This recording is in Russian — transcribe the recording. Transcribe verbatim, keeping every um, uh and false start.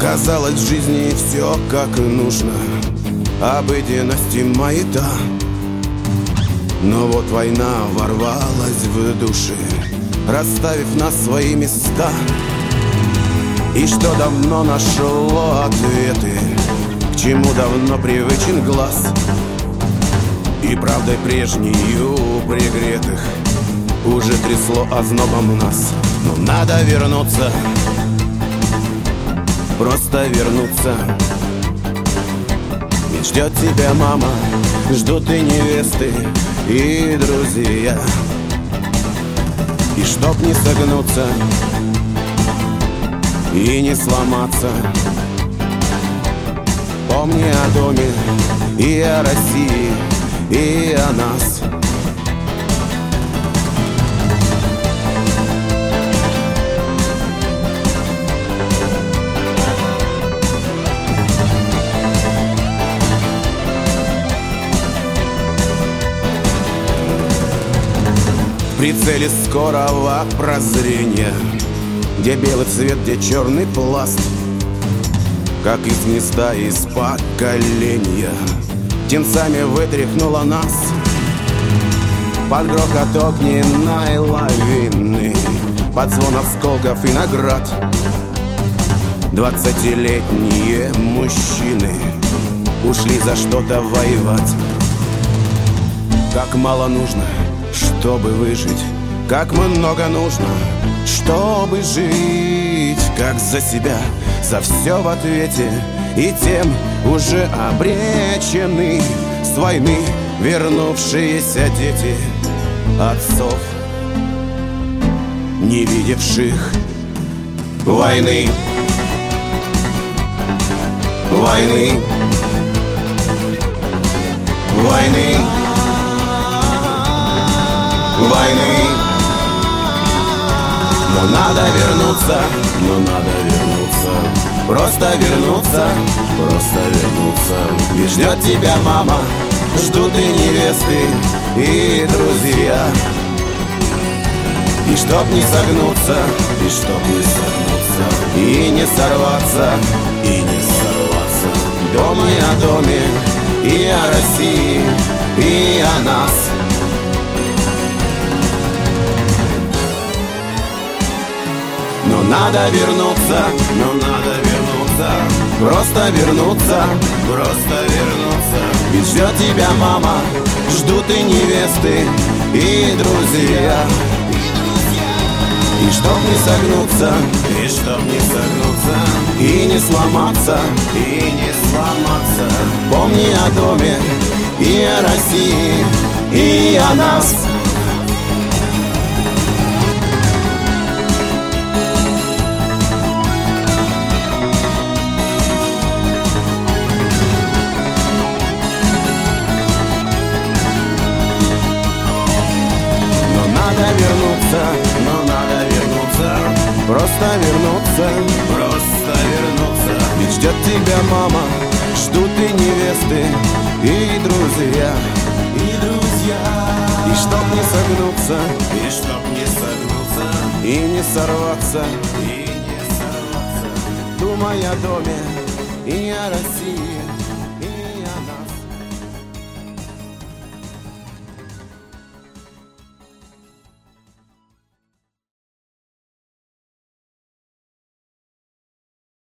Казалось, в жизни все как нужно, обыденность и маята. Но вот война ворвалась в души, расставив на свои места. И что давно нашло ответы, к чему давно привычен глаз. И правдой прежнею пригретых уже трясло ознобом нас. Но надо вернуться, просто вернуться. Ведь ждет тебя мама, ждут и невесты, и друзья. И чтоб не согнуться и не сломаться, помни о доме и о России, и о нас. В прицеле скорого прозрения, где белый цвет, где черный пласт, как из гнезда, из поколения, птенцами вытряхнула нас под грохот огненной лавины, под звон осколков и наград. Двадцатилетние мужчины ушли за что-то воевать. Как мало нужно, чтобы выжить, как много нужно, чтобы жить. Как за себя, за все в ответе, и тем уже обречены с войны вернувшиеся дети отцов, не видевших войны. Войны, войны, войны. Но надо вернуться, но надо вернуться, просто вернуться, просто вернуться. Ведь ждет тебя мама, ждут и невесты, и друзья. И чтоб не согнуться, и чтоб не согнуться, и не сорваться, и не сорваться. Думай о доме, и о России, и о нас. Но надо вернуться, но надо вернуться, просто вернуться, просто вернуться. Ведь ждет тебя мама, ждут и невесты, и друзья. И чтоб не согнуться, и чтоб не согнуться, и не сломаться, и не сломаться. Помни о доме, и о России, и о нас. Но надо вернуться, просто вернуться, просто вернуться. Ведь ждет тебя мама, ждут и невесты, и друзья, и друзья. И чтоб не согнуться, и чтоб не согнуться, и не сорваться, и не сорваться. Думай о доме и о России.